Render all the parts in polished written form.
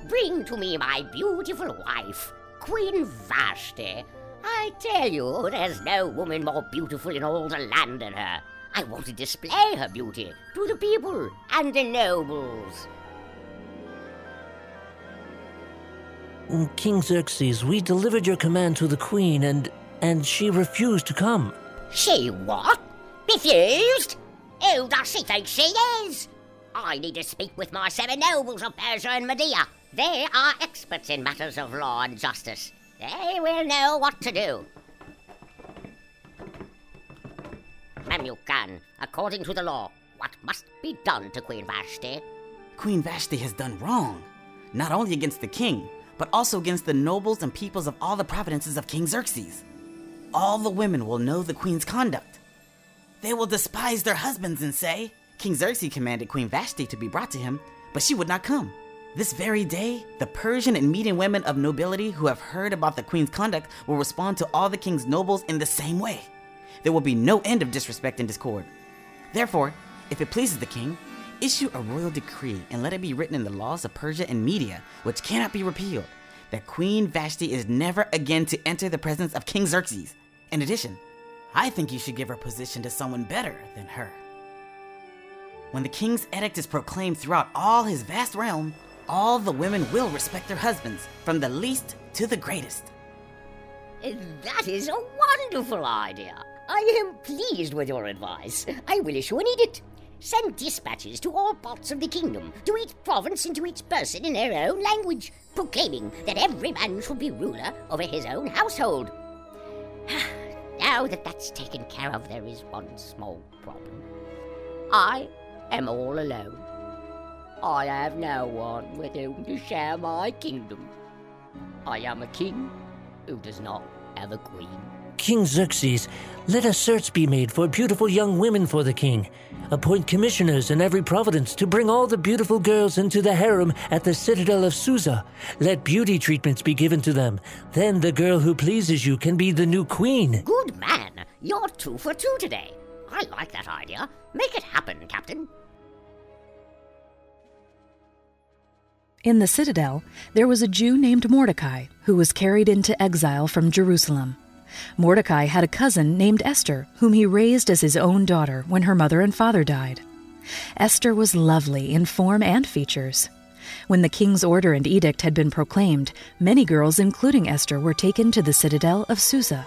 Bring to me my beautiful wife, Queen Vashti. I tell you, there's no woman more beautiful in all the land than her. I want to display her beauty to the people and the nobles. King Xerxes, we delivered your command to the queen, and she refused to come. She what? Refused? Who does she think she is? I need to speak with my 7 nobles of Persia and Media. They are experts in matters of law and justice. They will know what to do. Memucan, according to the law, what must be done to Queen Vashti? Queen Vashti has done wrong, not only against the king, but also against the nobles and peoples of all the provinces of King Xerxes. All the women will know the queen's conduct. They will despise their husbands and say, King Xerxes commanded Queen Vashti to be brought to him, but she would not come. This very day, the Persian and Median women of nobility who have heard about the queen's conduct will respond to all the king's nobles in the same way. There will be no end of disrespect and discord. Therefore, if it pleases the king, issue a royal decree and let it be written in the laws of Persia and Media, which cannot be repealed, that Queen Vashti is never again to enter the presence of King Xerxes. In addition, I think you should give her position to someone better than her. When the king's edict is proclaimed throughout all his vast realm, all the women will respect their husbands, from the least to the greatest. That is a wonderful idea. I am pleased with your advice. I will issue an edict. Send dispatches to all parts of the kingdom, to each province and to each person in their own language, proclaiming that every man should be ruler over his own household. Now that that's taken care of, there is one small problem. I am all alone. I have no one with whom to share my kingdom. I am a king who does not have a queen. King Xerxes, let a search be made for beautiful young women for the king. Appoint commissioners in every province to bring all the beautiful girls into the harem at the citadel of Susa. Let beauty treatments be given to them. Then the girl who pleases you can be the new queen. Good man. You're 2 for 2 today. I like that idea. Make it happen, Captain. In the citadel, there was a Jew named Mordecai who was carried into exile from Jerusalem. Mordecai had a cousin named Esther, whom he raised as his own daughter when her mother and father died. Esther was lovely in form and features. When the king's order and edict had been proclaimed, many girls, including Esther, were taken to the citadel of Susa.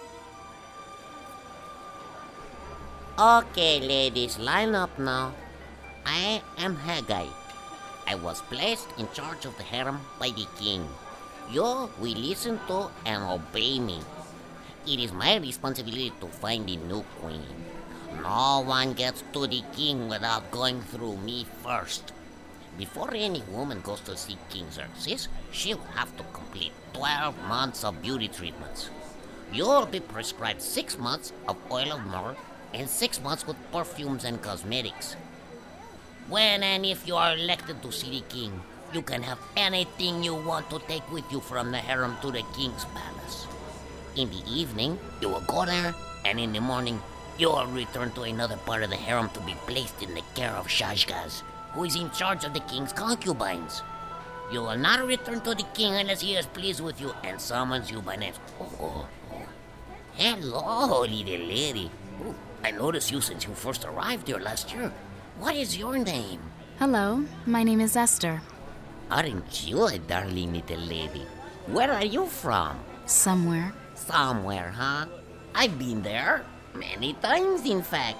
Okay, ladies, line up now. I am Haggai. I was placed in charge of the harem by the king. You will listen to and obey me. It is my responsibility to find the new queen. No one gets to the king without going through me first. Before any woman goes to see King Xerxes, she will have to complete 12 months of beauty treatments. You will be prescribed 6 months of oil of myrrh and 6 months with perfumes and cosmetics. When and if you are elected to see the king, you can have anything you want to take with you from the harem to the king's palace. In the evening, you will go there, and in the morning, you will return to another part of the harem to be placed in the care of Shashgaz, who is in charge of the king's concubines. You will not return to the king unless he is pleased with you and summons you by name. Oh. Hello, little lady. Oh, I noticed you since you first arrived here last year. What is your name? Hello, my name is Esther. Aren't you a darling little lady? Where are you from? Somewhere. Somewhere, huh? I've been there. Many times, in fact.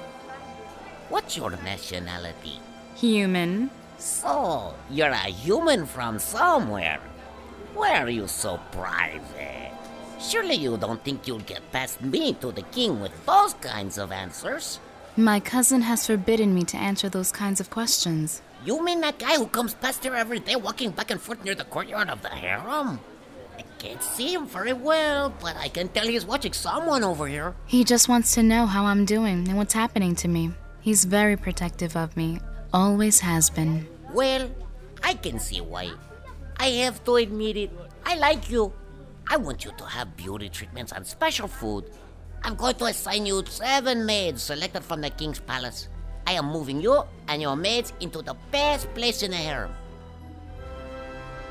What's your nationality? Human. So, you're a human from somewhere. Why are you so private? Surely you don't think you'll get past me to the king with those kinds of answers? My cousin has forbidden me to answer those kinds of questions. You mean that guy who comes past here every day walking back and forth near the courtyard of the harem? I can't see him very well, but I can tell he's watching someone over here. He just wants to know how I'm doing and what's happening to me. He's very protective of me. Always has been. Well, I can see why. I have to admit it. I like you. I want you to have beauty treatments and special food. I'm going to assign you 7 maids selected from the king's palace. I am moving you and your maids into the best place in the harem.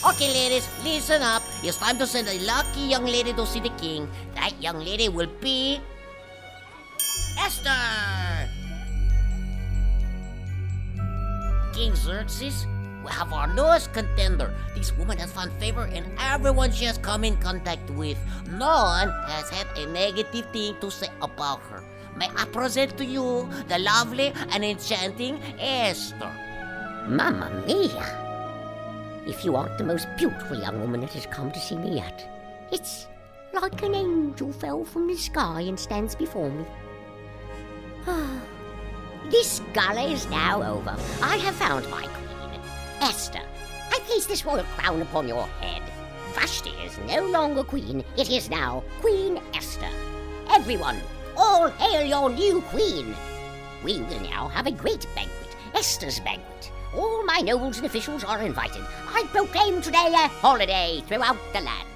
Okay, ladies, listen up. It's time to send a lucky young lady to see the king. That young lady will be Esther! King Xerxes, we have our newest contender. This woman has found favor in everyone she has come in contact with. No one has had a negative thing to say about her. May I present to you the lovely and enchanting Esther. Mamma mia! If you aren't the most beautiful young woman that has come to see me yet, it's like an angel fell from the sky and stands before me. This gala is now over. I have found my queen. Esther, I place this royal crown upon your head. Vashti is no longer queen. It is now Queen Esther. Everyone, all hail your new queen. We will now have a great banquet, Esther's banquet. All my nobles and officials are invited. I proclaim today a holiday throughout the land.